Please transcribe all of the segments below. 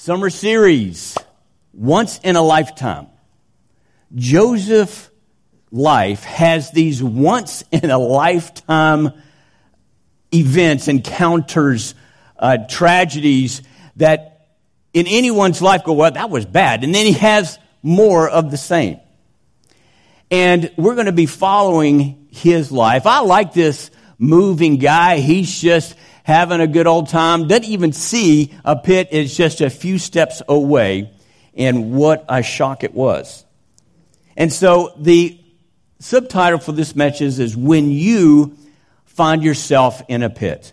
Summer series, Once in a Lifetime. Joseph's life has these once-in-a-lifetime events, encounters, tragedies that in anyone's life go, well, that was bad. And then he has more of the same. And we're going to be following his life. I like this moving guy. He's just having a good old time. Doesn't even see a pit. It's just a few steps away. And what a shock it was. And so the subtitle for this message is When You Find Yourself in a Pit.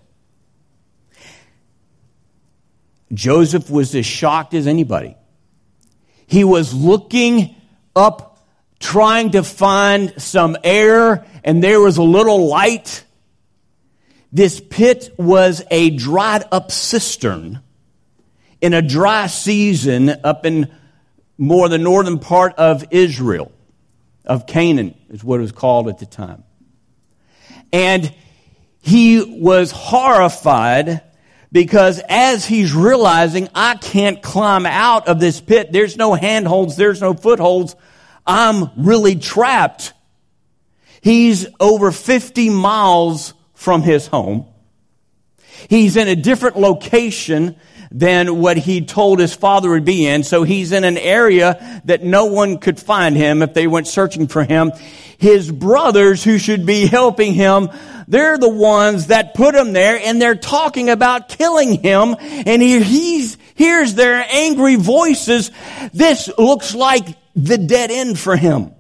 Joseph was as shocked as anybody. He was looking up, trying to find some air, and there was a little light. This pit was a dried up cistern in a dry season up in more the northern part of Israel, of Canaan is what it was called at the time. And he was horrified because as he's realizing, I can't climb out of this pit. There's no handholds, there's no footholds. I'm really trapped. He's over 50 miles from his home. He's in a different location than what he told his father would be in. So he's in an area that no one could find him if they went searching for him. His brothers who should be helping him, they're the ones that put him there, and they're talking about killing him. And he hears their angry voices. This looks like the dead end for him.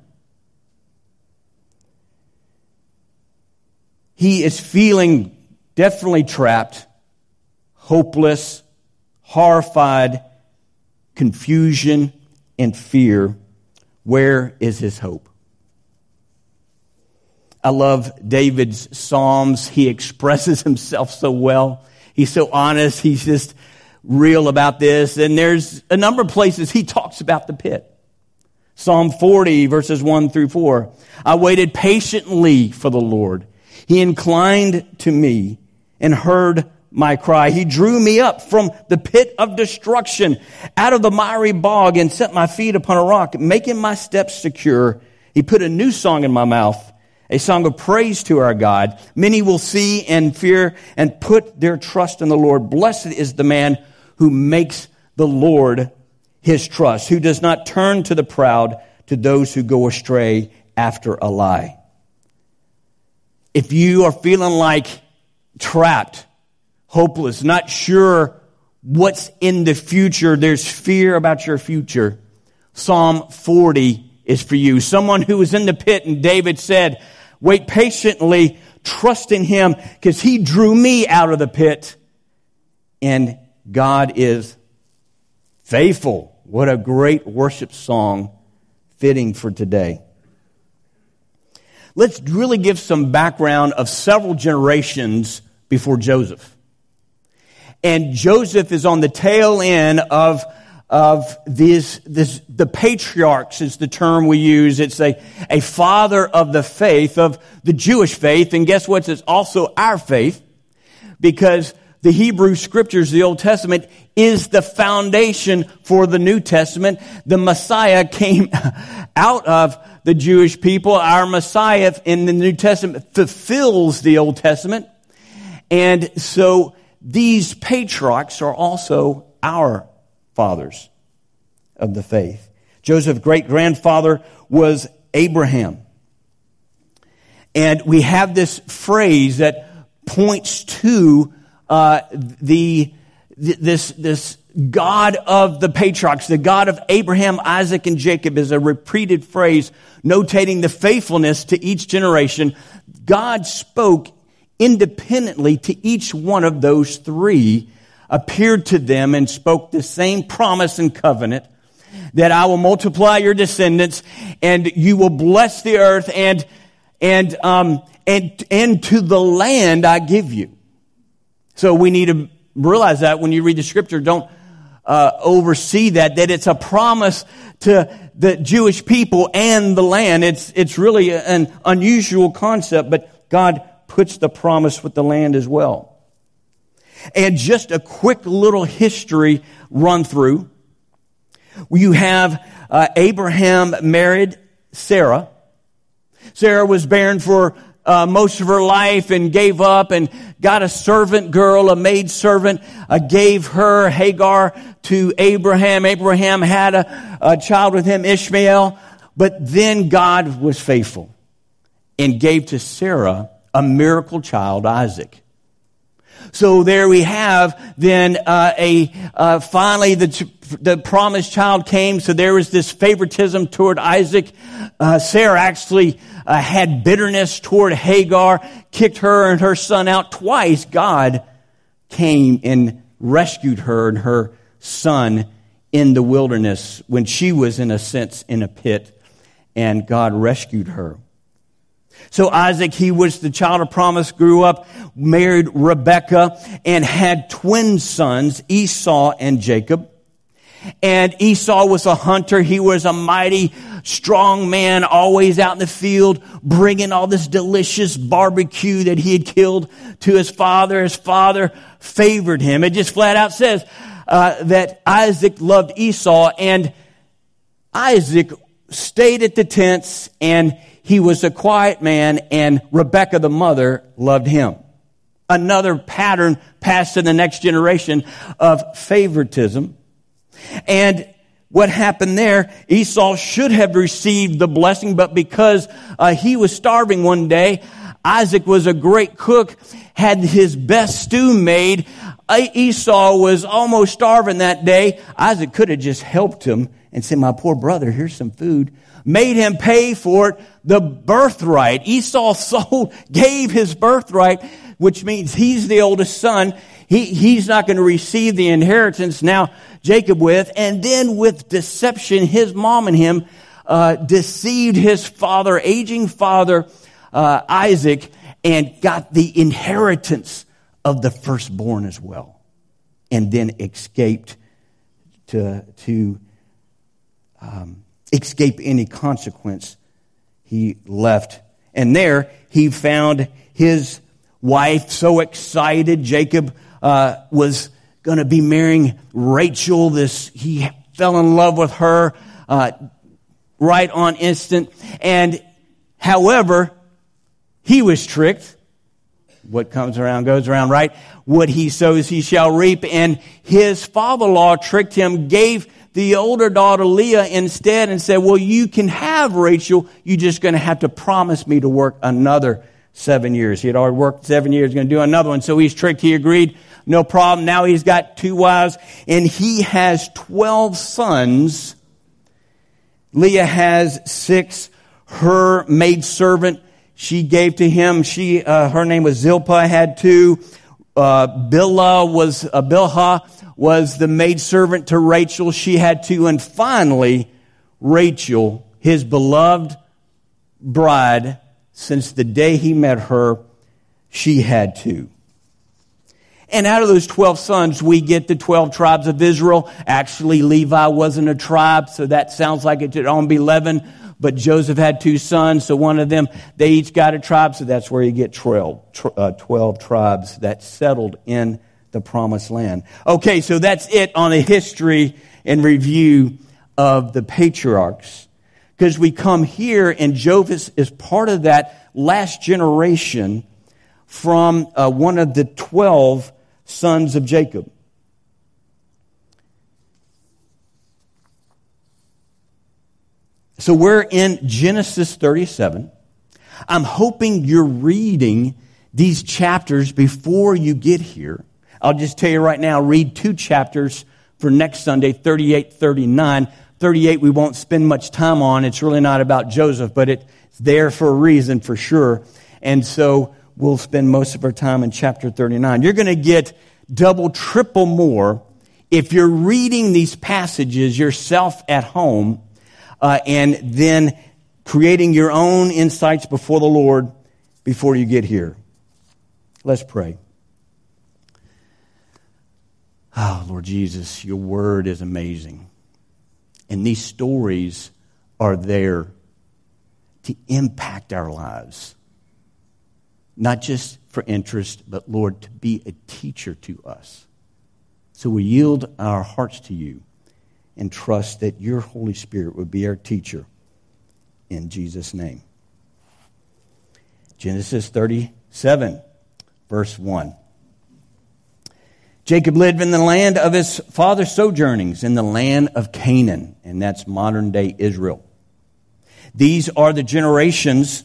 He is feeling definitely trapped, hopeless, horrified, confusion, and fear. Where is his hope? I love David's Psalms. He expresses himself so well. He's so honest. He's just real about this. And there's a number of places he talks about the pit. Psalm 40, verses 1 through 4. I waited patiently for the Lord. He inclined to me and heard my cry. He drew me up from the pit of destruction, out of the miry bog, and set my feet upon a rock, making my steps secure. He put a new song in my mouth, a song of praise to our God. Many will see and fear and put their trust in the Lord. Blessed is the man who makes the Lord his trust, who does not turn to the proud, to those who go astray after a lie. If you are feeling like trapped, hopeless, not sure what's in the future, there's fear about your future, Psalm 40 is for you. Someone who was in the pit, and David said, wait patiently, trust in him, because he drew me out of the pit, and God is faithful. What a great worship song fitting for today. Let's really give some background of several generations before Joseph. And Joseph is on the tail end of the patriarchs is the term we use. It's a father of the faith, of the Jewish faith. And guess what? It's also our faith, because the Hebrew Scriptures, the Old Testament, is the foundation for the New Testament. The Messiah came out of the Jewish people. Our Messiah in the New Testament fulfills the Old Testament. And so these patriarchs are also our fathers of the faith. Joseph's great-grandfather was Abraham. And we have this phrase that points to this God of the patriarchs, the God of Abraham, Isaac, and Jacob, is a repeated phrase notating the faithfulness to each generation. God spoke independently to each one of those three, appeared to them and spoke the same promise and covenant that I will multiply your descendants and you will bless the earth and to the land I give you. So we need to realize that when you read the Scripture, don't oversee that it's a promise to the Jewish people and the land. It's really an unusual concept, but God puts the promise with the land as well. And just a quick little history run through. You have Abraham married Sarah. Sarah was barren for most of her life and gave up and got a servant girl, a maid servant, gave her Hagar to Abraham. Abraham had a child with him, Ishmael. But then God was faithful and gave to Sarah a miracle child, Isaac. So there we have then finally the promised child came. So there was this favoritism toward Isaac. Sarah actually had bitterness toward Hagar, kicked her and her son out twice. God came and rescued her and her son in the wilderness when she was, in a sense, in a pit, and God rescued her. So Isaac, he was the child of promise, grew up, married Rebekah, and had twin sons, Esau and Jacob. And Esau was a hunter. He was a mighty, strong man, always out in the field, bringing all this delicious barbecue that he had killed to his father. His father favored him. It just flat out says that Isaac loved Esau, and Isaac stayed at the tents, and he was a quiet man, and Rebekah, the mother, loved him. Another pattern passed to the next generation of favoritism. And what happened there, Esau should have received the blessing, but because he was starving one day, Isaac was a great cook, had his best stew made. Esau was almost starving that day. Isaac could have just helped him and said, "My poor brother, here's some food." Made him pay for it, the birthright. Esau gave his birthright, which means he's the oldest son. He's not going to receive the inheritance now Jacob with. And then with deception, his mom and him deceived his father, aging father, Isaac, and got the inheritance of the firstborn as well. And then escaped to escape any consequence. He left. And there he found his wife, so excited. Jacob was going to be marrying Rachel. He fell in love with her right on instant. And however, he was tricked. What comes around goes around, right? What he sows, he shall reap. And his father-in-law tricked him, gave the older daughter Leah instead, and said, "Well, you can have Rachel. You're just going to have to promise me to work another 7 years." He had already worked 7 years, going to do another one. So he's tricked. He agreed. No problem. Now he's got 2 wives, and he has 12 sons. Leah has 6. Her maidservant, she gave to him. Her name was Zilpah, had 2. Bilhah was the maidservant to Rachel. She had 2. And finally, Rachel, his beloved bride, since the day he met her, she had 2. And out of those 12 sons, we get the 12 tribes of Israel. Actually, Levi wasn't a tribe, so that sounds like it should only be 11. But Joseph had 2 sons, so one of them, they each got a tribe, so that's where you get 12 tribes that settled in the promised land. Okay, so that's it on a history and review of the patriarchs. Because we come here, and Joseph is part of that last generation from one of the 12 sons of Jacob. So we're in Genesis 37. I'm hoping you're reading these chapters before you get here. I'll just tell you right now, read 2 chapters for next Sunday, 38, 39. 38 we won't spend much time on. It's really not about Joseph, but it's there for a reason for sure. And so we'll spend most of our time in chapter 39. You're going to get double, triple more if you're reading these passages yourself at home and then creating your own insights before the Lord before you get here. Let's pray. Oh, Lord Jesus, your word is amazing. And these stories are there to impact our lives. not just for interest, but Lord, to be a teacher to us. So we yield our hearts to you and trust that your Holy Spirit would be our teacher in Jesus' name. Genesis 37, verse 1. Jacob lived in the land of his father's sojournings, in the land of Canaan, and that's modern-day Israel. These are the generations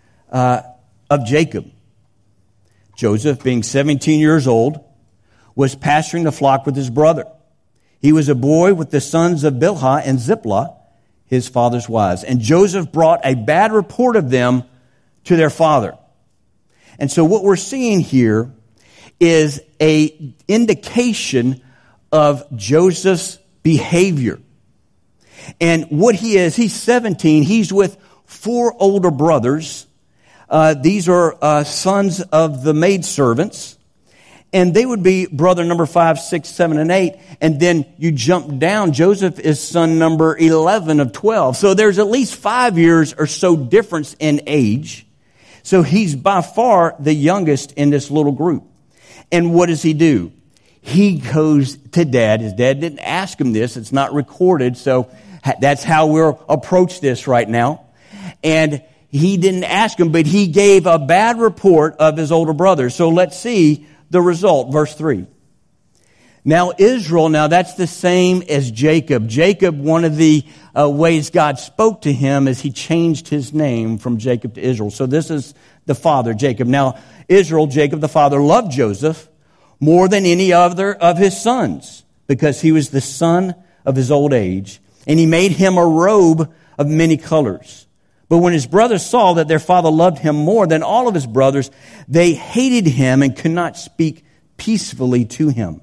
of Jacob. Joseph, being 17 years old, was pasturing the flock with his brother. He was a boy with the sons of Bilhah and Zilpah, his father's wives. And Joseph brought a bad report of them to their father. And so what we're seeing here is an indication of Joseph's behavior. And what he is, he's 17. He's with 4 older brothers. These are sons of the maidservants. And they would be brother number 5, 6, 7, and 8. And then you jump down. Joseph is son number 11 of 12. So there's at least 5 years or so difference in age. So he's by far the youngest in this little group. And what does he do? He goes to dad. His dad didn't ask him this. It's not recorded. So that's how we'll approach this right now. And he didn't ask him, but he gave a bad report of his older brother. So let's see the result. Verse 3. Now Israel, now that's the same as Jacob. Jacob, one of the ways God spoke to him is he changed his name from Jacob to Israel. So this is the father, Jacob. Now Israel, Jacob the father, loved Joseph more than any other of his sons because he was the son of his old age. And he made him a robe of many colors. But when his brothers saw that their father loved him more than all of his brothers, they hated him and could not speak peacefully to him.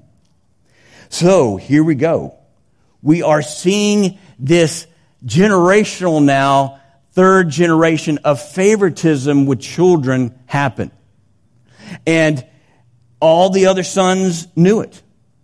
So here we go. We are seeing this generational now, 3rd generation of favoritism with children happen. And all the other sons knew it.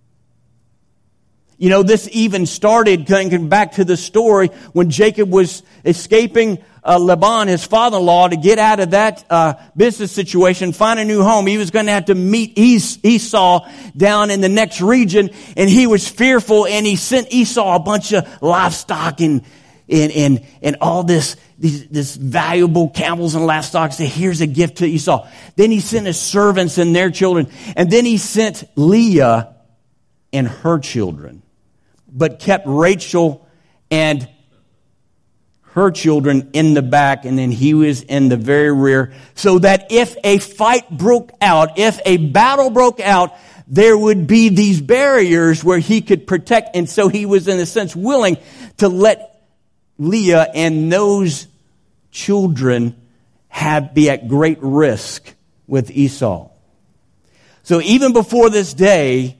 You know, this even started, going back to the story, when Jacob was escaping Laban, his father-in-law, to get out of that business situation, find a new home. He was going to have to meet Esau down in the next region, and he was fearful, and he sent Esau a bunch of livestock and all this valuable camels and livestock. Say, here's a gift to Esau. Then he sent his servants and their children, and then he sent Leah and her children, but kept Rachel and her children in the back, and then he was in the very rear, so that if a fight broke out, if a battle broke out, there would be these barriers where he could protect. And so he was, in a sense, willing to let Leah and those children be at great risk with Esau. So even before this day,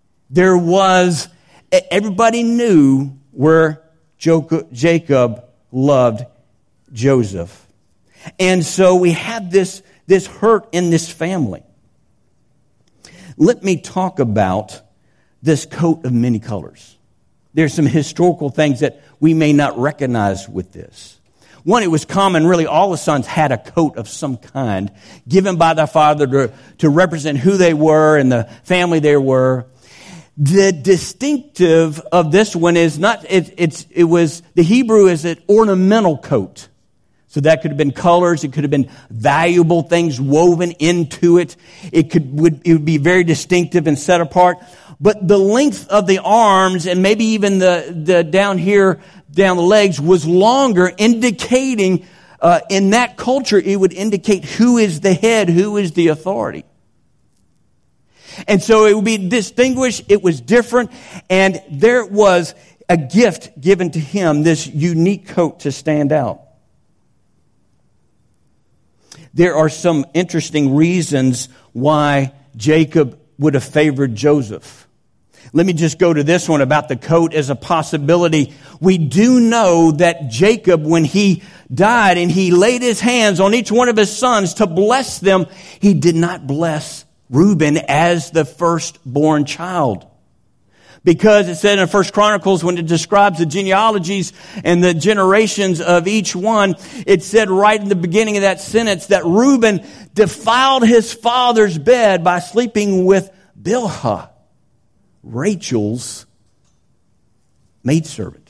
everybody knew where Jacob loved Joseph. And so we have this hurt in this family. Let me talk about this coat of many colors. There's some historical things that we may not recognize with this. One, it was common, really all the sons had a coat of some kind given by their father to represent who they were and the family they were. The distinctive of this one is not, the Hebrew is an ornamental coat. So that could have been colors, it could have been valuable things woven into it. It would be very distinctive and set apart. But the length of the arms and maybe even the down here, down the legs was longer, indicating, in that culture, it would indicate who is the head, who is the authority. And so it would be distinguished, it was different, and there was a gift given to him, this unique coat to stand out. There are some interesting reasons why Jacob would have favored Joseph. Let me just go to this one about the coat as a possibility. We do know that Jacob, when he died and he laid his hands on each one of his sons to bless them, he did not bless Reuben as the firstborn child. Because it said in 1 Chronicles, when it describes the genealogies and the generations of each one, it said right in the beginning of that sentence that Reuben defiled his father's bed by sleeping with Bilhah, Rachel's maidservant.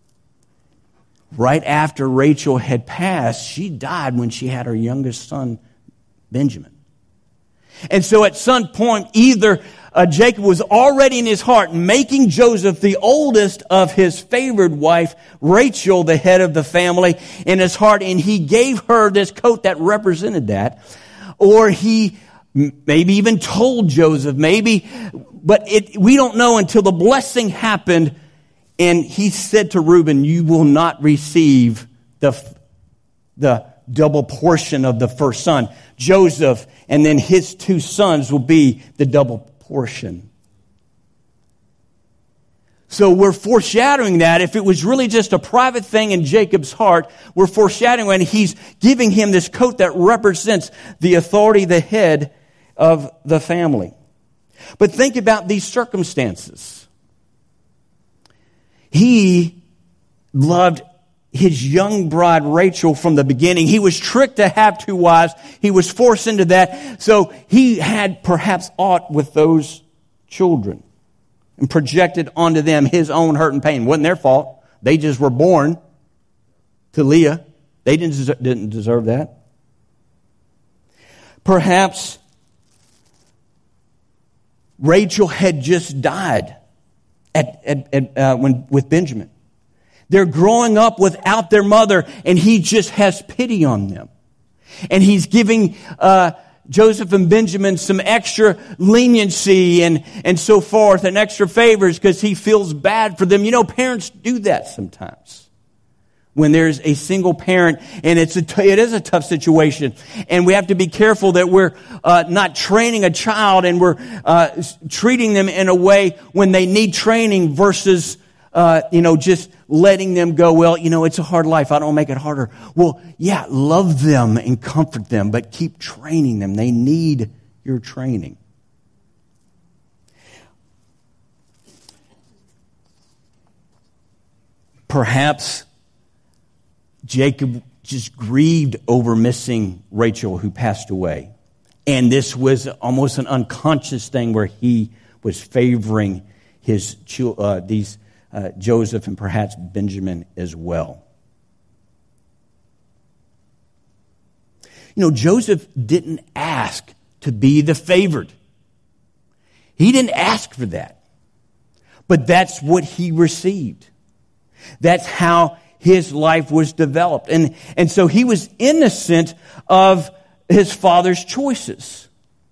Right after Rachel had passed, she died when she had her youngest son, Benjamin. And so at some point, either Jacob was already in his heart making Joseph the oldest of his favored wife, Rachel, the head of the family, in his heart, and he gave her this coat that represented that. Or he maybe even told Joseph, but we don't know until the blessing happened, and he said to Reuben, you will not receive the double portion of the first son. Joseph and then his two sons will be the double portion. So we're foreshadowing that. If it was really just a private thing in Jacob's heart, we're foreshadowing when he's giving him this coat that represents the authority, the head of the family. But think about these circumstances. He loved his young bride Rachel from the beginning. He was tricked to have two wives. He was forced into that. So he had perhaps aught with those children and projected onto them his own hurt and pain. It wasn't their fault. They just were born to Leah. They didn't deserve that. Perhaps Rachel had just died with Benjamin. They're growing up without their mother, and he just has pity on them. And he's giving Joseph and Benjamin some extra leniency and so forth, and extra favors because he feels bad for them. You know, parents do that sometimes. When there's a single parent, and it is a tough situation, and we have to be careful that we're not training a child and we're treating them in a way when they need training versus just letting them go, well, it's a hard life. I don't make it harder. Well, yeah, love them and comfort them, but keep training them. They need your training. Perhaps Jacob just grieved over missing Rachel, who passed away. And this was almost an unconscious thing where he was favoring his Joseph and perhaps Benjamin as well. Joseph didn't ask to be the favored. He didn't ask for that. But that's what he received. That's how his life was developed. And so he was innocent of his father's choices.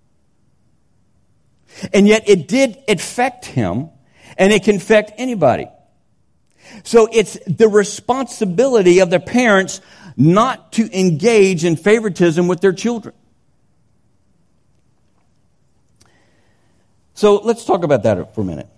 And yet it did affect him, and it can affect anybody. So it's the responsibility of the parents not to engage in favoritism with their children. So let's talk about that for a minute.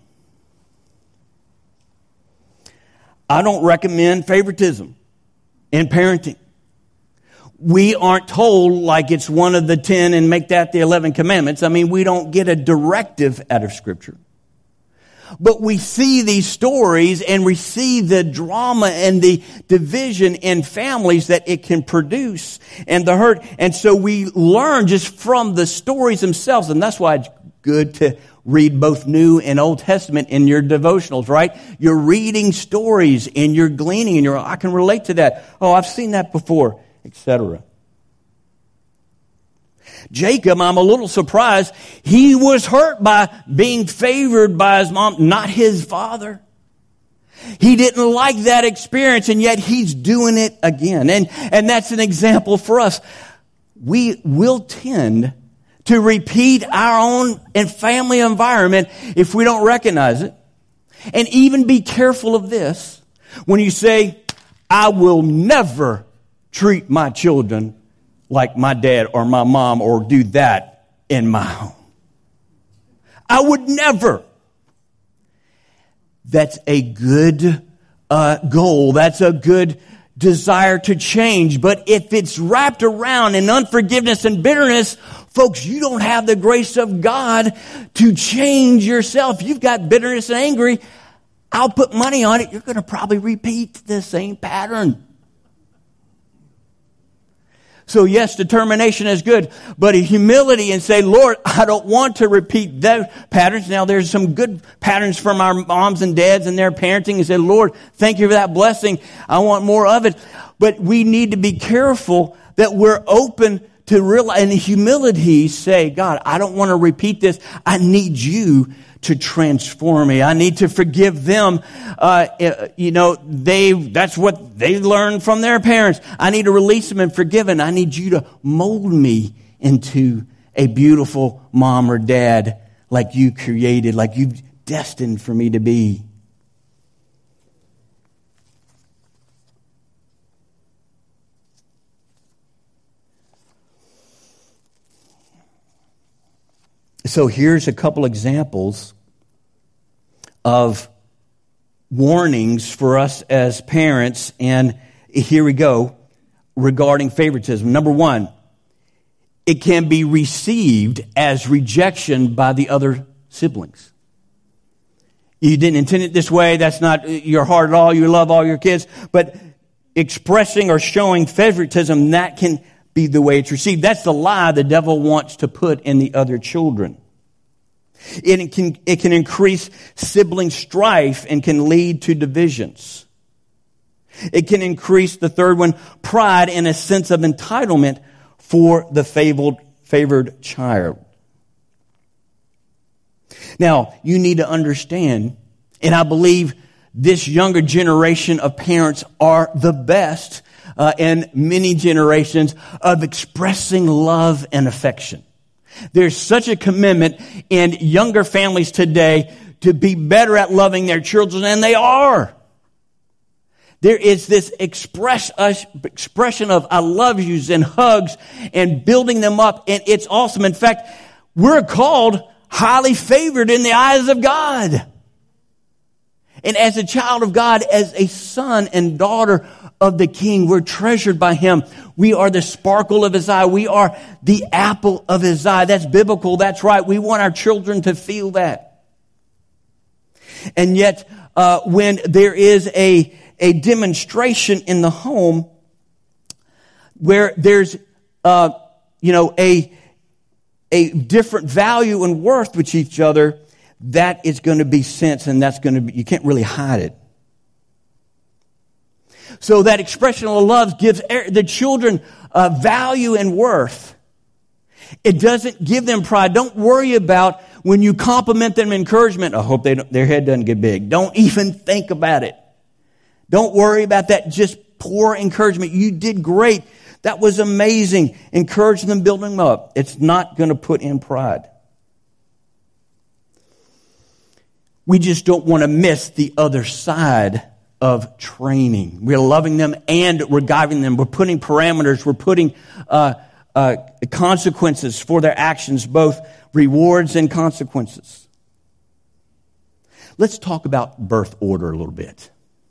I don't recommend favoritism in parenting. We aren't told like it's one of the 10 and make that the 11 commandments. I mean, we don't get a directive out of Scripture. But we see these stories and we see the drama and the division in families that it can produce and the hurt. And so we learn just from the stories themselves. And that's why it's good to read both New and Old Testament in your devotionals, right? You're reading stories and you're gleaning and I can relate to that. Oh, I've seen that before, etc. Jacob, I'm a little surprised. He was hurt by being favored by his mom, not his father. He didn't like that experience, and yet he's doing it again. And that's an example for us. We will tend to repeat our own and family environment if we don't recognize it. And even be careful of this. When you say, I will never treat my children like my dad or my mom or do that in my home. I would never. That's a good goal. That's a good desire to change. But if it's wrapped around in unforgiveness and bitterness Folks, you don't have the grace of God to change yourself. You've got bitterness and angry. I'll put money on it. You're going to probably repeat the same pattern. So yes, determination is good, but a humility and say, Lord, I don't want to repeat those patterns. Now there's some good patterns from our moms and dads and their parenting and say, Lord, thank you for that blessing. I want more of it. But we need to be careful that we're open to realize, in humility, say, God, I don't want to repeat this. I need you to transform me. I need to forgive them. That's what they learned from their parents. I need to release them and forgive them. I need you to mold me into a beautiful mom or dad like you created, like you've destined for me to be. So here's a couple examples of warnings for us as parents, and here we go, regarding favoritism. Number one, it can be received as rejection by the other siblings. You didn't intend it this way, that's not your heart at all, you love all your kids, but expressing or showing favoritism, that can be the way it's received. That's the lie the devil wants to put in the other children. It can increase sibling strife and can lead to divisions. It can increase, the third one, pride and a sense of entitlement for the favored child. Now, you need to understand, and I believe this younger generation of parents are the best in many generations of expressing love and affection. There's such a commitment in younger families today to be better at loving their children, and they are. There is this expression of I love yous and hugs and building them up, and it's awesome. In fact, we're called highly favored in the eyes of God. And as a child of God, as a son and daughter of the King, we're treasured by Him. We are the sparkle of His eye. We are the apple of His eye. That's biblical. That's right. We want our children to feel that. And yet, when there is a demonstration in the home where there's, a different value and worth with each other, that is going to be sensed, and that's going to be, you can't really hide it. So that expression of love gives the children value and worth. It doesn't give them pride. Don't worry about when you compliment them encouragement. I hope their head doesn't get big. Don't even think about it. Don't worry about that. Just pour encouragement. You did great. That was amazing. Encourage them, build them up. It's not going to put in pride. We just don't want to miss the other side of training. We're loving them and we're guiding them. We're putting parameters. We're putting consequences for their actions, both rewards and consequences. Let's talk about birth order a little bit.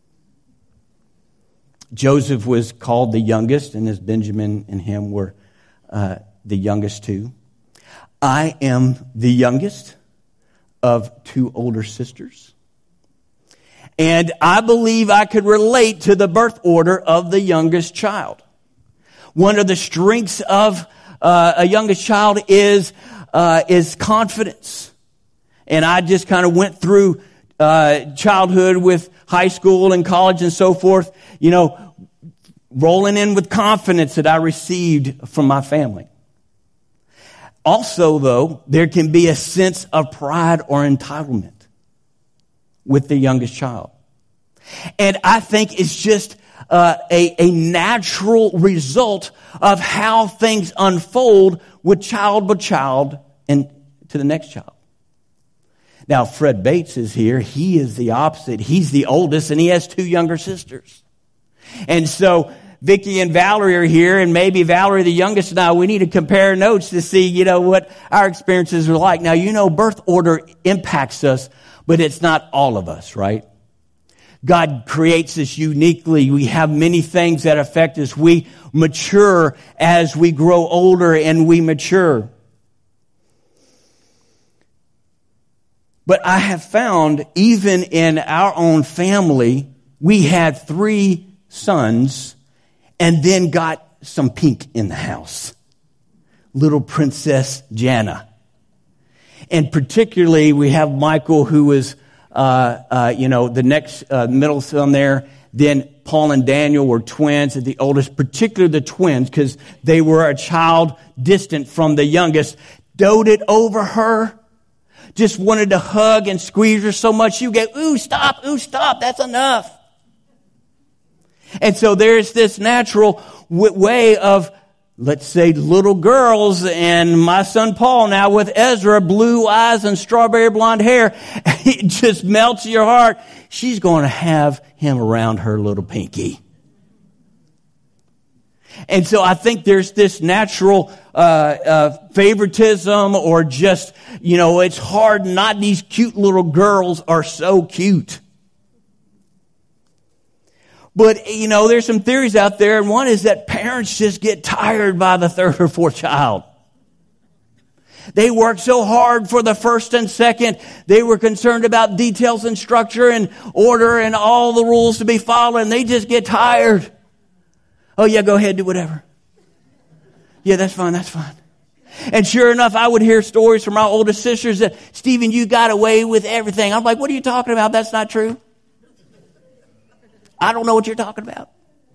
Joseph was called the youngest, and as Benjamin and him were the youngest too. I am the youngest of two older sisters. And I believe I could relate to the birth order of the youngest child. One of the strengths of a youngest child is confidence. And I just kind of went through childhood with high school and college and so forth, rolling in with confidence that I received from my family. Also, though, there can be a sense of pride or entitlement with the youngest child. And I think it's just a natural result of how things unfold with child and to the next child. Now, Fred Bates is here. He is the opposite. He's the oldest, and he has two younger sisters. And so Vicki and Valerie are here, and maybe Valerie, the youngest, and I, we need to compare notes to see, what our experiences are like. Now, birth order impacts us, but it's not all of us, right? God creates us uniquely. We have many things that affect us. We mature as we grow older and we mature. But I have found, even in our own family, we had 3 sons and then got some pink in the house. Little Princess Jana. And particularly, we have Michael, who was, the next middle son there. Then Paul and Daniel were twins, and the oldest, particularly the twins, because they were a child distant from the youngest, doted over her. Just wanted to hug and squeeze her so much. You get, ooh, stop, that's enough. And so there's this natural way of, let's say, little girls, and my son Paul now with Ezra, blue eyes and strawberry blonde hair. It just melts your heart. She's going to have him around her little pinky. And so I think there's this natural favoritism, or just, it's hard not. These cute little girls are so cute. But, there's some theories out there, and one is that parents just get tired by the 3rd or 4th child. They worked so hard for the 1st and 2nd. They were concerned about details and structure and order and all the rules to be followed, and they just get tired. Oh, yeah, go ahead, do whatever. Yeah, that's fine. And sure enough, I would hear stories from my oldest sisters that, Stephen, you got away with everything. I'm like, what are you talking about? That's not true. I don't know what you're talking about.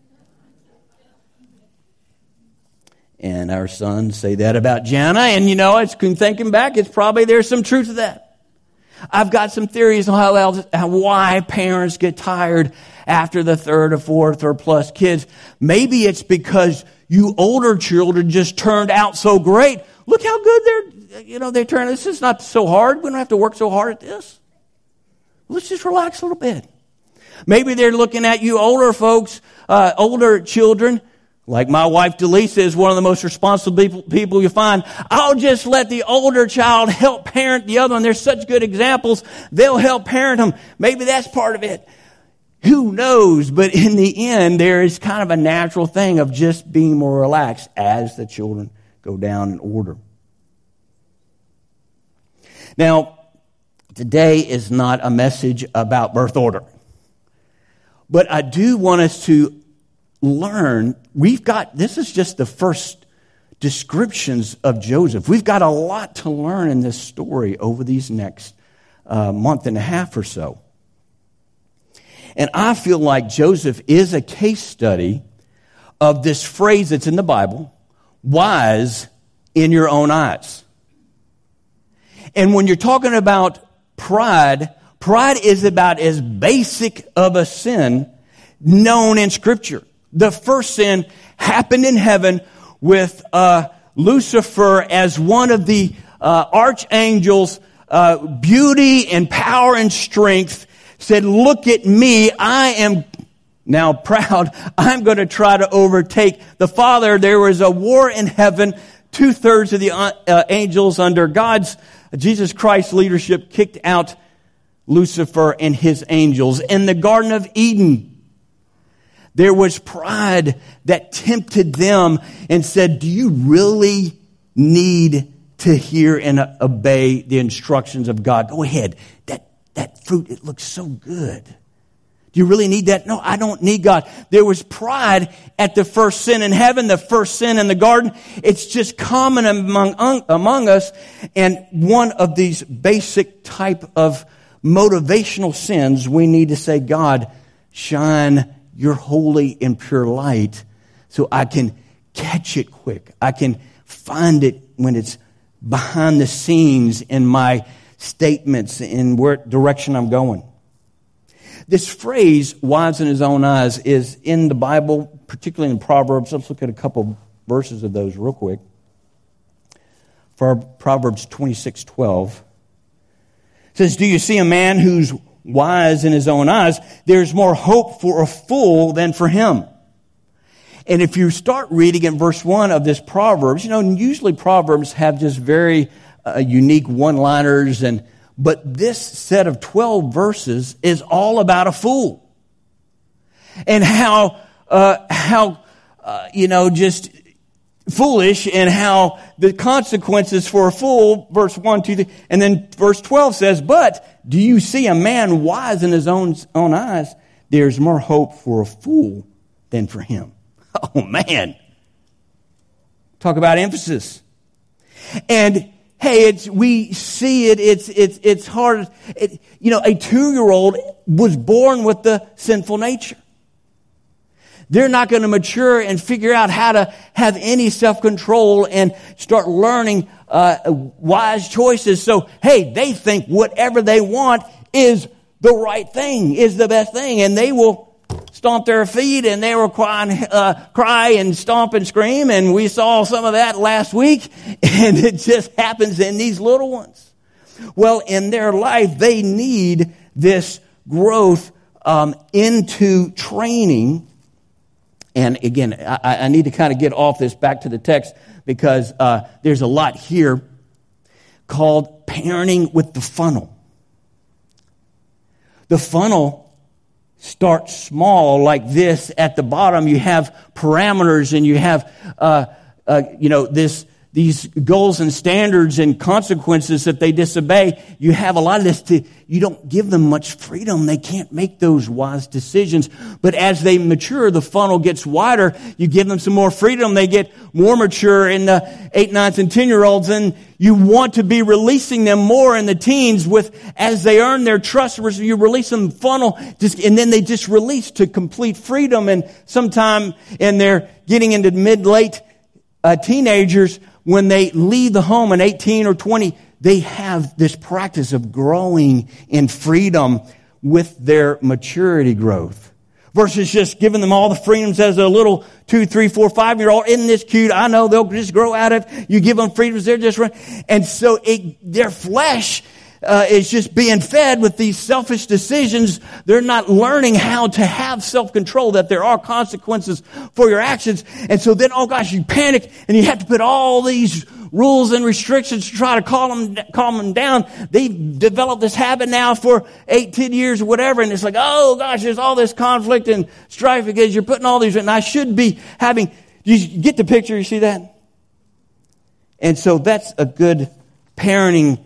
And our sons say that about Jana, and it's thinking back, it's probably there's some truth to that. I've got some theories on why parents get tired after the 3rd or 4th or plus kids. Maybe it's because you older children just turned out so great. Look how good they turn. This is not so hard. We don't have to work so hard at this. Let's just relax a little bit. Maybe they're looking at you older folks, older children, like my wife Delisa is one of the most responsible people you find. I'll just let the older child help parent the other one. They're such good examples. They'll help parent them. Maybe that's part of it. Who knows? But in the end, there is kind of a natural thing of just being more relaxed as the children go down in order. Now, today is not a message about birth order. But I do want us to learn, this is just the first descriptions of Joseph. We've got a lot to learn in this story over these next month and a half or so. And I feel like Joseph is a case study of this phrase that's in the Bible, wise in your own eyes. And when you're talking about pride is about as basic of a sin known in Scripture. The first sin happened in heaven with Lucifer as one of the archangels, beauty and power and strength, said, look at me, I am now proud. I'm going to try to overtake the Father. There was a war in heaven. 2/3 of the angels under Jesus Christ's leadership kicked out Lucifer and his angels. In the Garden of Eden, there was pride that tempted them and said, do you really need to hear and obey the instructions of God? Go ahead. That fruit, it looks so good. Do you really need that? No, I don't need God. There was pride at the first sin in heaven, the first sin in the garden. It's just common among us. And one of these basic type of motivational sins, we need to say, God, shine your holy and pure light so I can catch it quick. I can find it when it's behind the scenes in my statements, in what direction I'm going. This phrase, wise in his own eyes, is in the Bible, particularly in Proverbs. Let's look at a couple verses of those real quick. For Proverbs 26:12. It says, do you see a man who's wise in his own eyes? There's more hope for a fool than for him. And if you start reading in verse 1 of this Proverbs, usually Proverbs have just very unique one-liners, but this set of 12 verses is all about a fool. And how just foolish and how the consequences for a fool, verse 1, 2, 3, and then verse 12 says, but do you see a man wise in his own eyes? There's more hope for a fool than for him. Oh, man. Talk about emphasis. And hey, we see it. It's hard. A 2-year-old was born with the sinful nature. They're not going to mature and figure out how to have any self-control and start learning wise choices. So, hey, they think whatever they want is the right thing, is the best thing, and they will stomp their feet, and they will cry and stomp and scream, and we saw some of that last week, and it just happens in these little ones. Well, in their life, they need this growth into training. And again, I need to kind of get off this back to the text because there's a lot here called parenting with the funnel. The funnel starts small like this. At the bottom, you have parameters and you have, these goals and standards and consequences that they disobey. You have a lot of this you don't give them much freedom. They can't make those wise decisions. But as they mature, the funnel gets wider. You give them some more freedom. They get more mature in the 8, 9, and 10-year-olds. And you want to be releasing them more in the teens as they earn their trust. You release them funnel, and then they just release to complete freedom. And sometime in their getting into mid-late teenagers, when they leave the home at 18 or 20, they have this practice of growing in freedom with their maturity growth. Versus just giving them all the freedoms as a little 2, 3, 4, 5-year-old. Isn't this cute? I know they'll just grow out of it. You give them freedoms, they're just running. And so their flesh is just being fed with these selfish decisions. They're not learning how to have self-control, that there are consequences for your actions. And so then, oh gosh, you panic and you have to put all these rules and restrictions to try to calm them down. They've developed this habit now for 8, 10 years or whatever. And it's like, oh gosh, there's all this conflict and strife because you're putting all these, and I should be having, you get the picture, you see that? And so that's a good parenting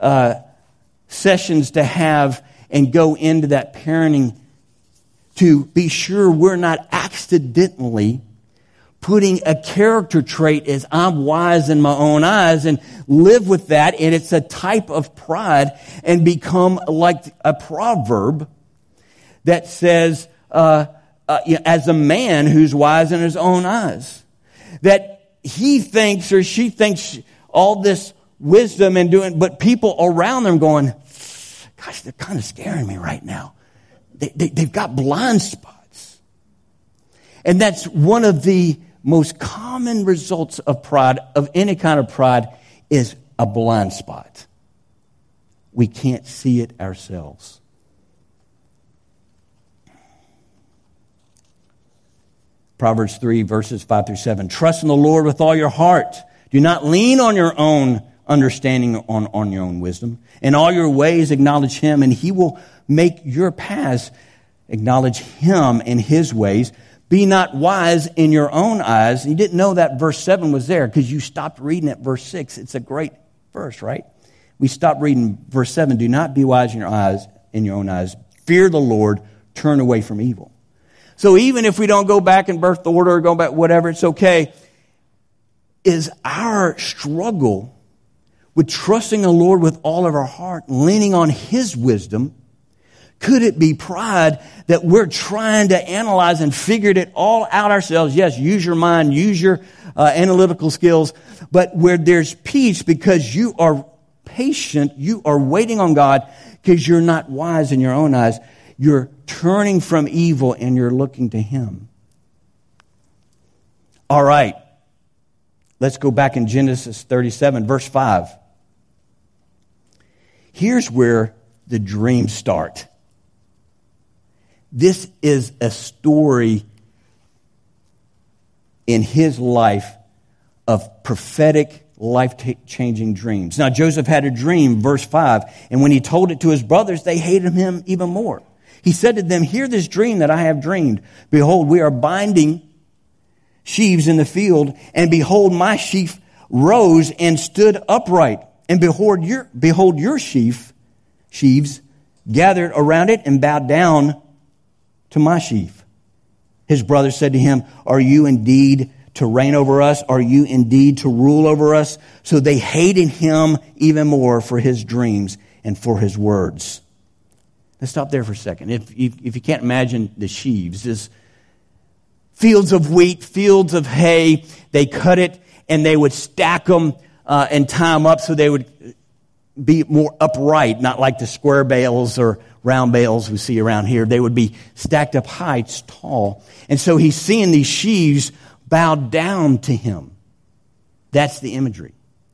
sessions to have and go into that parenting to be sure we're not accidentally putting a character trait as I'm wise in my own eyes and live with that, and it's a type of pride and become like a proverb that says, as a man who's wise in his own eyes, that he thinks or she thinks all this wisdom and doing, but people around them going, gosh, they're kind of scaring me right now. They've got blind spots. And that's one of the most common results of pride, of any kind of pride, is a blind spot. We can't see it ourselves. Proverbs 3, verses 5 through 7. Trust in the Lord with all your heart. Do not lean on your own understanding, on your own wisdom. In all your ways acknowledge Him, and He will make your paths. Acknowledge Him in His ways. Be not wise in your own eyes. You didn't know that verse 7 was there because you stopped reading at verse 6. It's a great verse, right? We stopped reading verse 7. Do not be wise in your own eyes. Fear the Lord. Turn away from evil. So even if we don't go back in birth order or go back whatever, it's okay. Is our struggle with trusting the Lord with all of our heart, leaning on His wisdom? Could it be pride that we're trying to analyze and figure it all out ourselves? Yes, use your mind, use your analytical skills, but where there's peace because you are patient, you are waiting on God because you're not wise in your own eyes. You're turning from evil and you're looking to Him. All right. Let's go back in Genesis 37, verse 5. Here's where the dreams start. This is a story in his life of prophetic, life-changing dreams. Now, Joseph had a dream, verse 5, and when he told it to his brothers, they hated him even more. He said to them, hear this dream that I have dreamed. Behold, we are binding sheaves in the field, and behold, my sheaf rose and stood upright. And behold, your sheaves gathered around it and bowed down to my sheaf. His brother said to him, are you indeed to reign over us? Are you indeed to rule over us? So they hated him even more for his dreams and for his words. Let's stop there for a second. If you can't imagine the sheaves, this fields of wheat, fields of hay, they cut it and they would stack them and tie them up so they would be more upright, not like the square bales or round bales we see around here. They would be stacked up high, tall. And so he's seeing these sheaves bowed down to him. That's the imagery.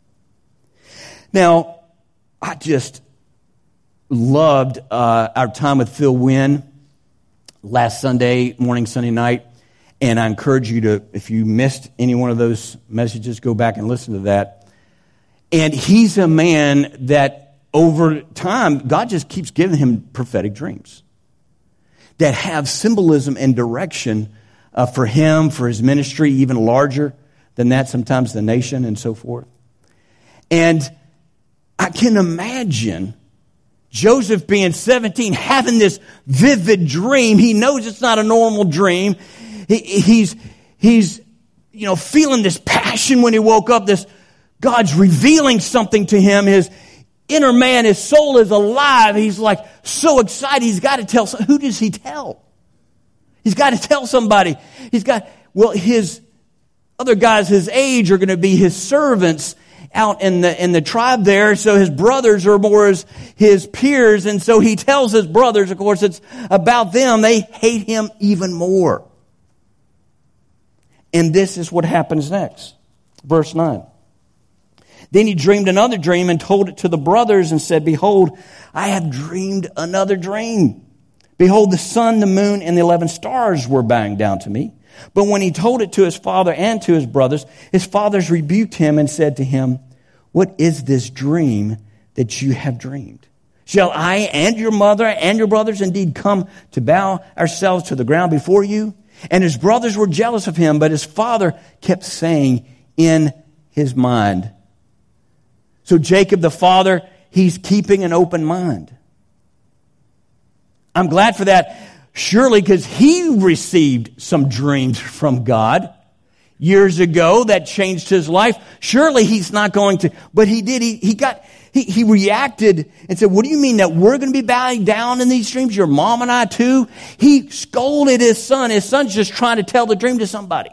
Now, I just loved our time with Phil Wynn last Sunday morning, Sunday night. And I encourage you to, if you missed any one of those messages, go back and listen to that. And he's a man that over time, God just keeps giving him prophetic dreams that have symbolism and direction for him, for his ministry, even larger than that, sometimes the nation and so forth. And I can imagine Joseph being 17, having this vivid dream. He knows it's not a normal dream. He's feeling this passion when he woke up. God's revealing something to him. His inner man, his soul is alive. He's like so excited. He's got to tell. Who does he tell? He's got to tell somebody. His other guys his age are going to be his servants out in the tribe there. So his brothers are more his peers. And so he tells his brothers, of course, it's about them. They hate him even more. And this is what happens next. Verse 9. Then he dreamed another dream and told it to the brothers and said, behold, I have dreamed another dream. Behold, the sun, the moon, and the 11 stars were bowing down to me. But when he told it to his father and to his fathers rebuked him and said to him, what is this dream that you have dreamed? Shall I and your mother and your brothers indeed come to bow ourselves to the ground before you? And his brothers were jealous of him, but his father kept saying in his mind. So Jacob, the father, he's keeping an open mind. I'm glad for that, surely, because he received some dreams from God years ago that changed his life. Surely he's not going to, but he did. He reacted and said, what do you mean that we're going to be bowing down in these dreams? Your mom and I too? He scolded his son. His son's just trying to tell the dream to somebody.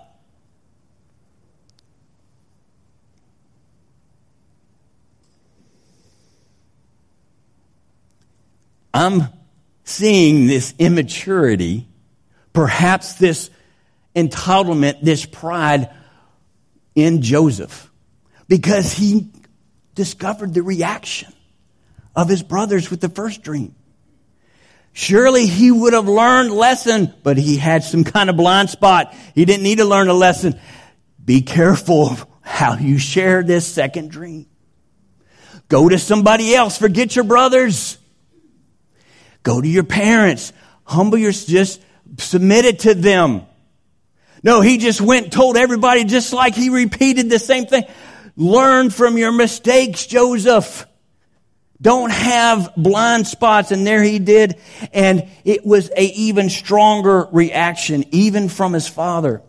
I'm seeing this immaturity, perhaps this entitlement, this pride in Joseph, because he discovered the reaction of his brothers with the first dream. Surely he would have learned a lesson, but he had some kind of blind spot. He didn't need to learn a lesson. Be careful of how you share this second dream. Go to somebody else. Forget your brothers. Go to your parents. Just submit it to them. No, he just went and told everybody, just like he repeated the same thing. Learn from your mistakes, Joseph. Don't have blind spots. And there he did. And it was an even stronger reaction, even from his father.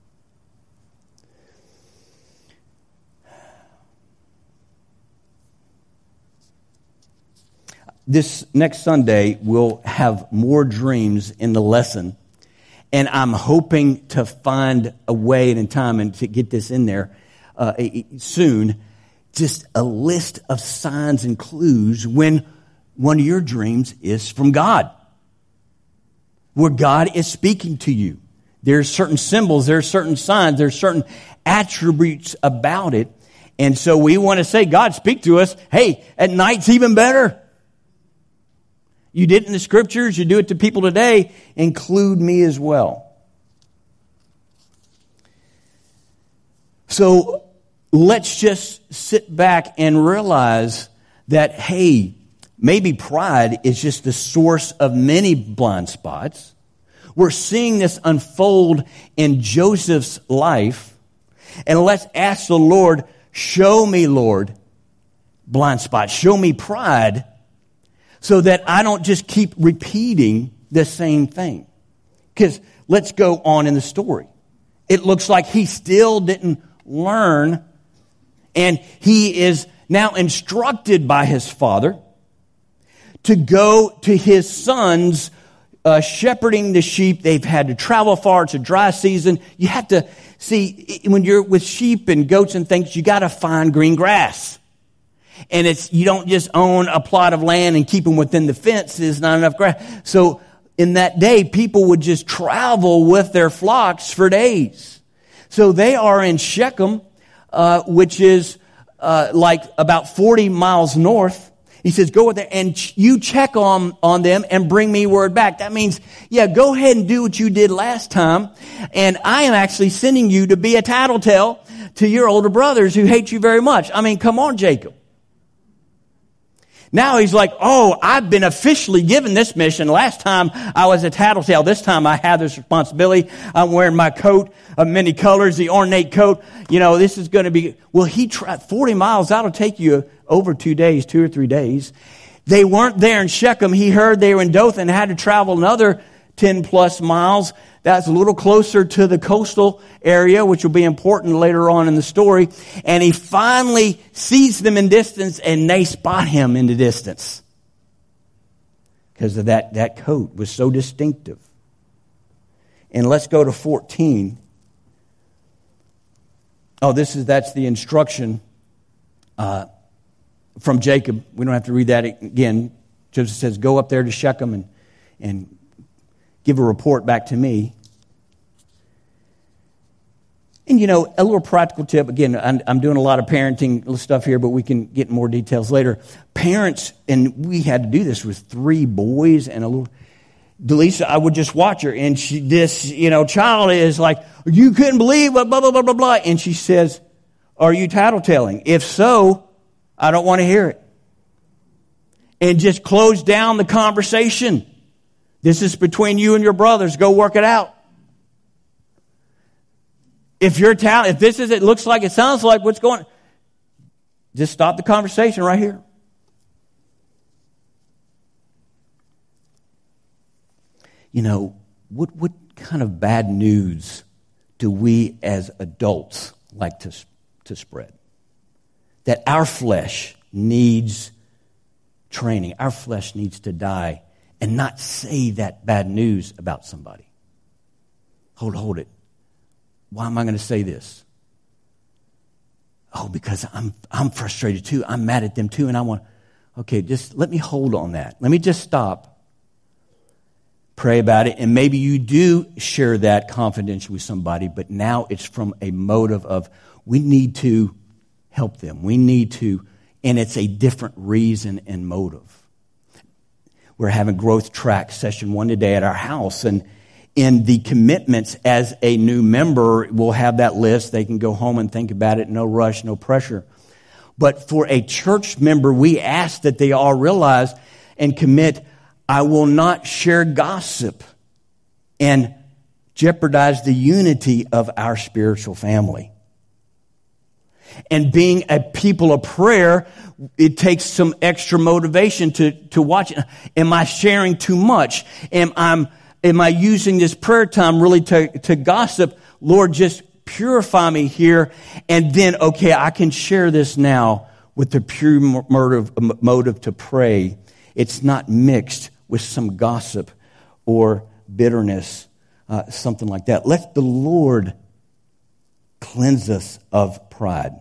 This next Sunday, we'll have more dreams in the lesson. And I'm hoping to find a way and in time and to get this in there soon. Just a list of signs and clues when one of your dreams is from God. Where God is speaking to you. There's certain symbols, there's certain signs, there's certain attributes about it. And so we want to say, God, speak to us. Hey, at night's even better. You did it in the scriptures. You do it to people today. Include me as well. So let's just sit back and realize that, hey, maybe pride is just the source of many blind spots. we're seeing this unfold in Joseph's life. And let's ask the Lord, show me, Lord, blind spots. Show me pride so that I don't just keep repeating the same thing. Because let's go on in the story. It looks like he still didn't learn, and he is now instructed by his father to go to his sons shepherding the sheep. They've had to travel far. It's a dry season. You have to see, when you're with sheep and goats and things, you got to find green grass. And you don't just own a plot of land and keep them within the fence. There's not enough grass. So in that day, people would just travel with their flocks for days. So they are in Shechem, which is like about 40 miles north. He says, go with there and you check on them and bring me word back. That means, yeah, go ahead and do what you did last time. And I am actually sending you to be a tattletale to your older brothers who hate you very much. I mean, come on, Jacob. Now he's like, oh, I've been officially given this mission. Last time I was a tattletale. This time I have this responsibility. I'm wearing my coat of many colors, the ornate coat. You know, this is going to be, well, 40 miles, that'll take you over 2 days, 2 or 3 days. They weren't there in Shechem. He heard they were in Dothan and had to travel another 10 plus miles. That's a little closer to the coastal area, which will be important later on in the story. And he finally sees them in distance, and they spot him in the distance because of that coat was so distinctive. And let's go to 14. Oh, that's the instruction from Jacob. We don't have to read that again. Joseph says, go up there to Shechem and give a report back to me. And, you know, a little practical tip. Again, I'm doing a lot of parenting stuff here, but we can get more details later. Parents, and we had to do this with 3 boys and a little... Delisa, I would just watch her, and child is like, you couldn't believe what blah, blah, blah, blah, blah. And she says, are you tattletelling? If so, I don't want to hear it. And just close down the conversation. This is between you and your brothers. Go work it out. If this is, it looks like, it sounds like what's going on, just stop the conversation right here. You know, what kind of bad news do we as adults like to spread? That our flesh needs training. Our flesh needs to die and not say that bad news about somebody. Hold it. Why am I going to say this? Oh, because I'm frustrated too. I'm mad at them too, and I want. Okay, just let me hold on that. Let me just stop. Pray about it, and maybe you do share that confidentially with somebody, but now it's from a motive of we need to help them. We need to, and it's a different reason and motive. We're having growth track session 1 today at our house, and in the commitments as a new member, we'll have that list. They can go home and think about it. No rush, no pressure. But for a church member, we ask that they all realize and commit, I will not share gossip and jeopardize the unity of our spiritual family. And being a people of prayer, it takes some extra motivation to watch it. Am I sharing too much? Am I using this prayer time really to gossip? Lord, just purify me here. And then, okay, I can share this now with the pure motive to pray. It's not mixed with some gossip or bitterness, something like that. Let the Lord cleanse us of pride.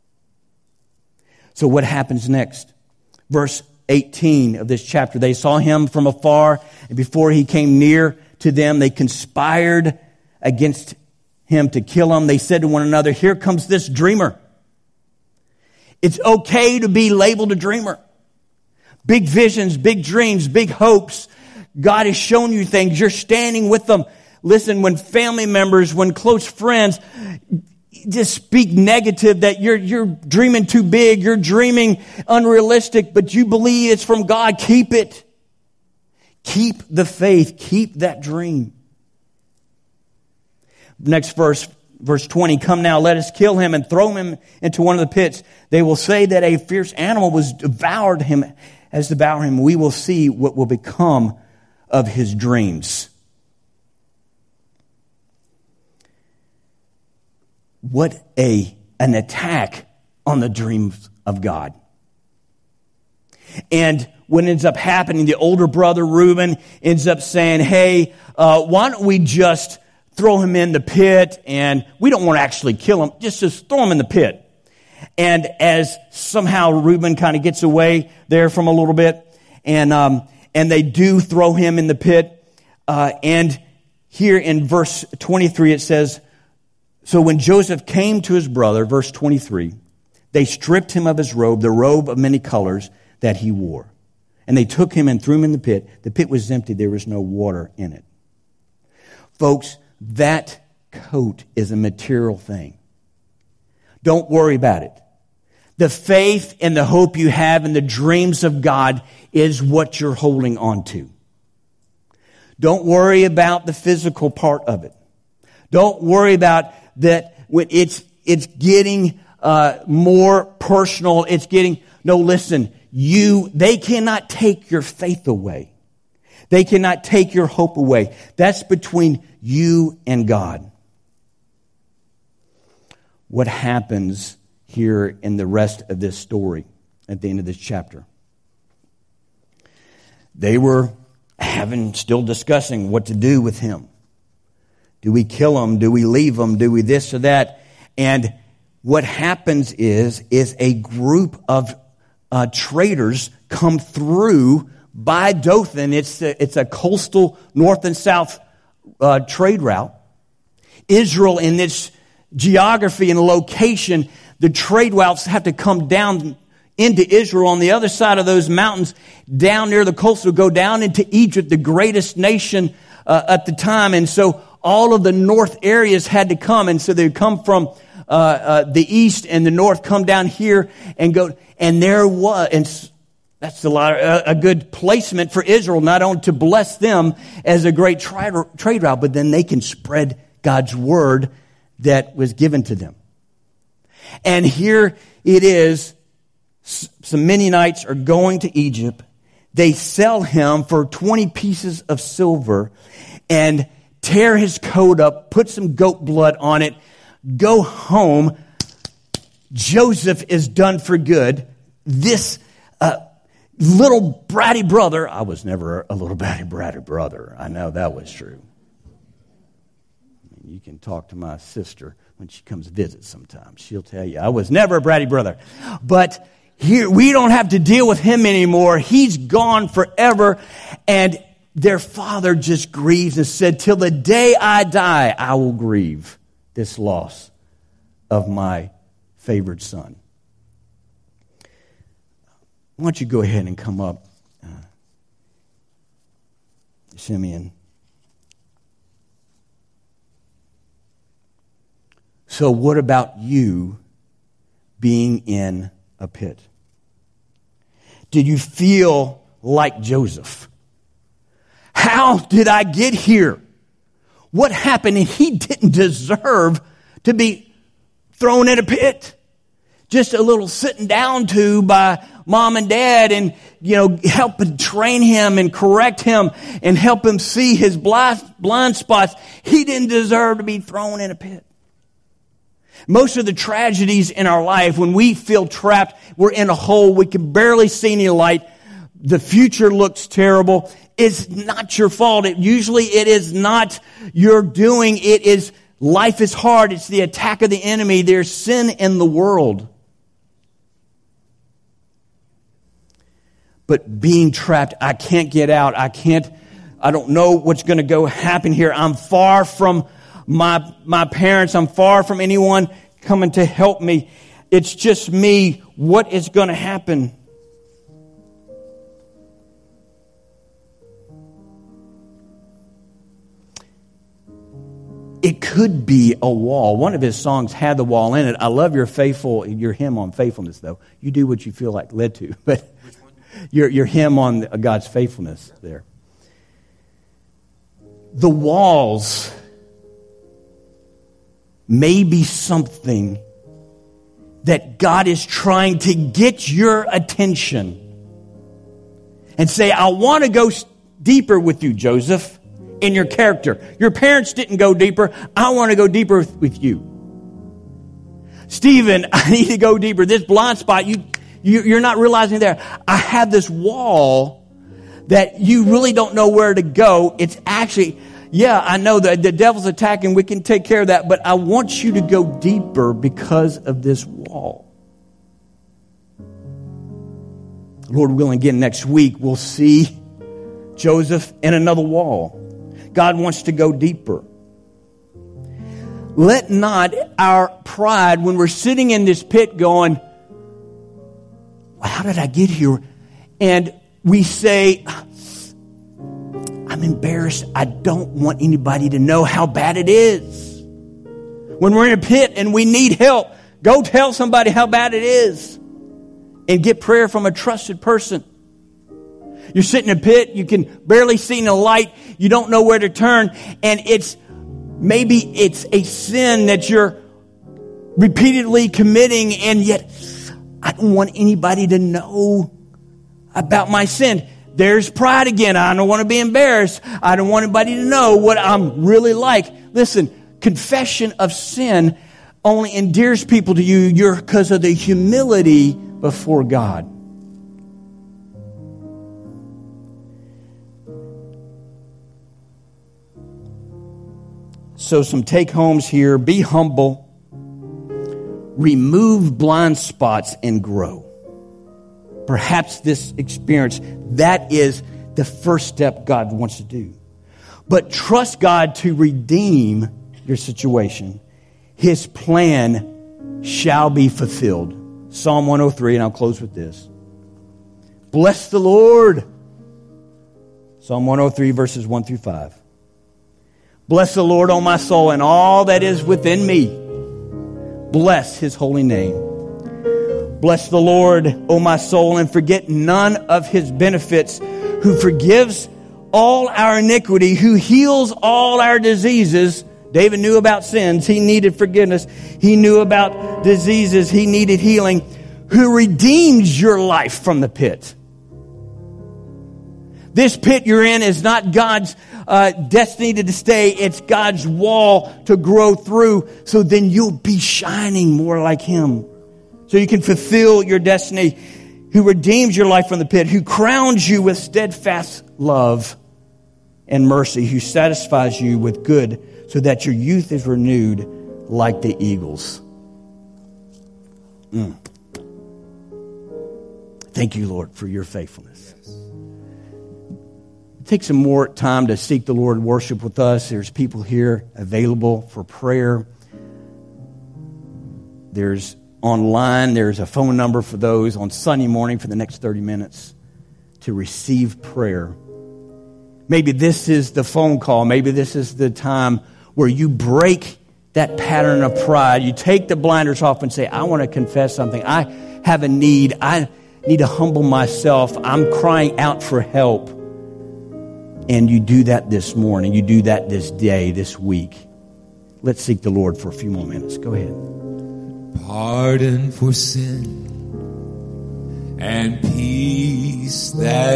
So what happens next? Verse 18 of this chapter. They saw him from afar, and before he came near to them, they conspired against him to kill him. They said to one another, here comes this dreamer. It's okay to be labeled a dreamer. Big visions, big dreams, big hopes. God has shown you things. You're standing with them. Listen, when family members, when close friends just speak negative, that you're dreaming too big, you're dreaming unrealistic, but you believe it's from God, keep it. Keep the faith. Keep that dream. Next verse 20, come now, let us kill him and throw him into one of the pits. They will say that a fierce animal has devoured him. We will see what will become of his dreams. What an attack on the dreams of God. And what ends up happening, the older brother Reuben ends up saying, hey, why don't we just throw him in the pit, and we don't want to actually kill him, just throw him in the pit. And as somehow Reuben kind of gets away there from a little bit, and they do throw him in the pit. And here in verse 23 it says, so when Joseph came to his brother, verse 23, they stripped him of his robe, the robe of many colors that he wore. And they took him and threw him in the pit. The pit was empty. There was no water in it. Folks, that coat is a material thing. Don't worry about it. The faith and the hope you have in the dreams of God is what you're holding on to. Don't worry about the physical part of it. Don't worry about that when it's getting more personal. Listen, they cannot take your faith away. They cannot take your hope away. That's between you and God. What happens here in the rest of this story at the end of this chapter? They were still discussing what to do with him. Do we kill him? Do we leave him? Do we this or that? And what happens is a group of traders come through by Dothan. It's a coastal north and south trade route. Israel, in its geography and location, the trade routes have to come down into Israel on the other side of those mountains, down near the coast, go down into Egypt, the greatest nation at the time. And so all of the north areas had to come, and so they'd come from the east and the north, come down here and go. And there was, and that's a good placement for Israel, not only to bless them as a great trade route, but then they can spread God's word that was given to them. And here it is, some Midianites are going to Egypt. They sell him for 20 pieces of silver and tear his coat up, put some goat blood on it, go home. Joseph is done for good. This little bratty brother, I was never a little bratty brother. I know that was true. You can talk to my sister when she comes visit sometimes. She'll tell you, I was never a bratty brother. But here, we don't have to deal with him anymore. He's gone forever. And their father just grieves and said, till the day I die, I will grieve this loss of my favored son. Why don't you go ahead and come up, Simeon. So what about you being in a pit? Did you feel like Joseph? How did I get here? What happened? And he didn't deserve to be thrown in a pit. Just a little sitting down to by mom and dad, and help and train him and correct him and help him see his blind spots. He didn't deserve to be thrown in a pit. Most of the tragedies in our life, when we feel trapped, we're in a hole, we can barely see any light, the future looks terrible, it's not your fault. Usually it is not your doing. Life is hard. It's the attack of the enemy. There's sin in the world. But being trapped, I can't get out. I don't know what's going to happen here. I'm far from my parents. I'm far from anyone coming to help me. It's just me. What is going to happen? It could be a wall. One of his songs had the wall in it. I love your hymn on faithfulness, though. You do what you feel like led to. But your hymn on God's faithfulness there. The walls may be something that God is trying to get your attention and say, I want to go deeper with you, Joseph, in your character. Your parents didn't go deeper. I want to go deeper with you. Stephen, I need to go deeper. This blind spot, you're not realizing there. I have this wall that you really don't know where to go. It's actually, yeah, I know that the devil's attacking. We can take care of that. But I want you to go deeper because of this wall. Lord willing, again, next week, we'll see Joseph in another wall. God wants to go deeper. Let not our pride, when we're sitting in this pit going, how did I get here? And we say, I'm embarrassed. I don't want anybody to know how bad it is. When we're in a pit and we need help, go tell somebody how bad it is and get prayer from a trusted person. You're sitting in a pit, you can barely see the light, you don't know where to turn, and maybe it's a sin that you're repeatedly committing, and yet I don't want anybody to know about my sin. There's pride again. I don't want to be embarrassed. I don't want anybody to know what I'm really like. Listen, confession of sin only endears people to you because of the humility before God. So some take-homes here. Be humble. Remove blind spots and grow. Perhaps this experience, that is the first step God wants to do. But trust God to redeem your situation. His plan shall be fulfilled. Psalm 103, and I'll close with this. Bless the Lord. Psalm 103, verses 1 through 5. Bless the Lord, O my soul, and all that is within me. Bless his holy name. Bless the Lord, O my soul, and forget none of his benefits, who forgives all our iniquity, who heals all our diseases. David knew about sins. He needed forgiveness. He knew about diseases. He needed healing. Who redeems your life from the pit. This pit you're in is not God's destiny to stay. It's God's wall to grow through. So then you'll be shining more like him. So you can fulfill your destiny. Who redeems your life from the pit. Who crowns you with steadfast love and mercy. Who satisfies you with good so that your youth is renewed like the eagles. Thank you, Lord, for your faithfulness. Take some more time to seek the Lord and worship with us. There's people here available for prayer. There's online, there's a phone number for those on Sunday morning for the next 30 minutes to receive prayer. Maybe this is the phone call. Maybe this is the time where you break that pattern of pride. You take the blinders off and say, I want to confess something. I have a need. I need to humble myself. I'm crying out for help. And you do that this morning. You do that this day, this week. Let's seek the Lord for a few more minutes. Go ahead. Pardon for sin and peace that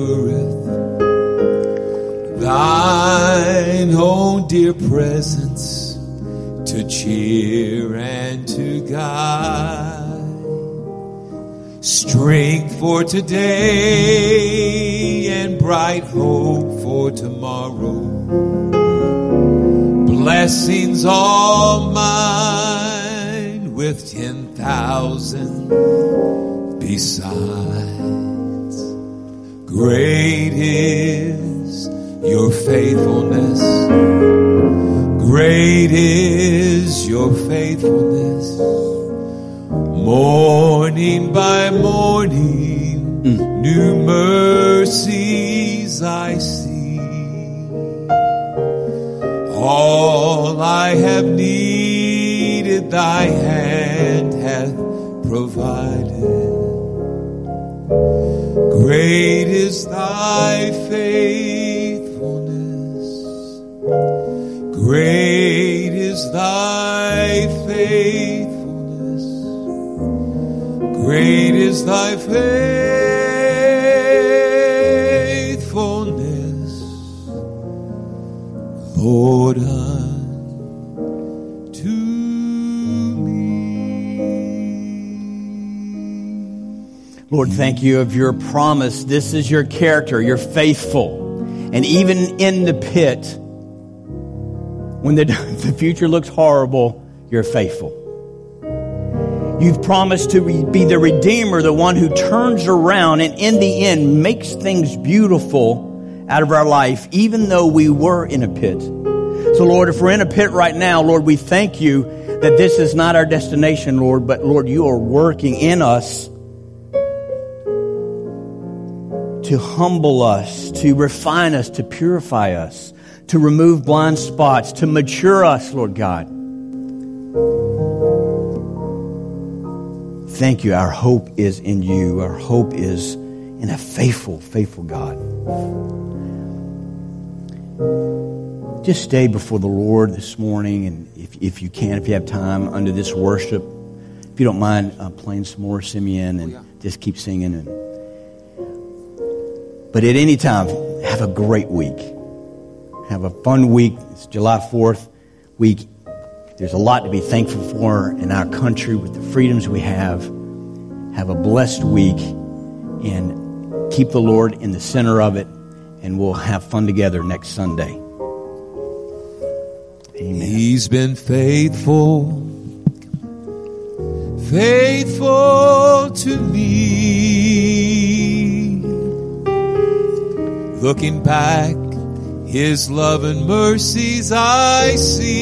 endureth, thine own dear presence to cheer and to guide, strength for today and bright hope for tomorrow, blessings all mine with 10,000 besides. Great is your faithfulness. Great is your faithfulness. Morning by morning, new mercies I see. All I have needed, thy hand hath provided. Great is thy faithfulness. Great is thy faithfulness. Great is thy faithfulness, Lord, unto me. Lord, thank you of your promise. This is your character. You're faithful. And even in the pit, when the future looks horrible, you're faithful. You've promised to be the Redeemer, the one who turns around and in the end makes things beautiful out of our life, even though we were in a pit. So, Lord, if we're in a pit right now, Lord, we thank you that this is not our destination, Lord, but, Lord, you are working in us to humble us, to refine us, to purify us, to remove blind spots, to mature us, Lord God. Thank you. Our hope is in you. Our hope is in a faithful, faithful God. Just stay before the Lord this morning, and if you can, if you have time, under this worship. If you don't mind playing some more, Simeon, and just keep singing. But at any time, have a great week. Have a fun week. It's July 4th week. There's a lot to be thankful for in our country with the freedoms we have. Have a blessed week and keep the Lord in the center of it, and we'll have fun together next Sunday. Amen. He's been faithful, faithful to me. Looking back, His love and mercies I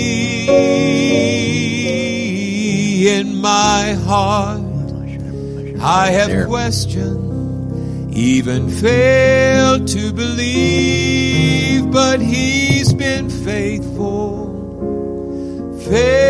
see. In my heart I have questioned, even failed to believe, but He's been faithful, faithful.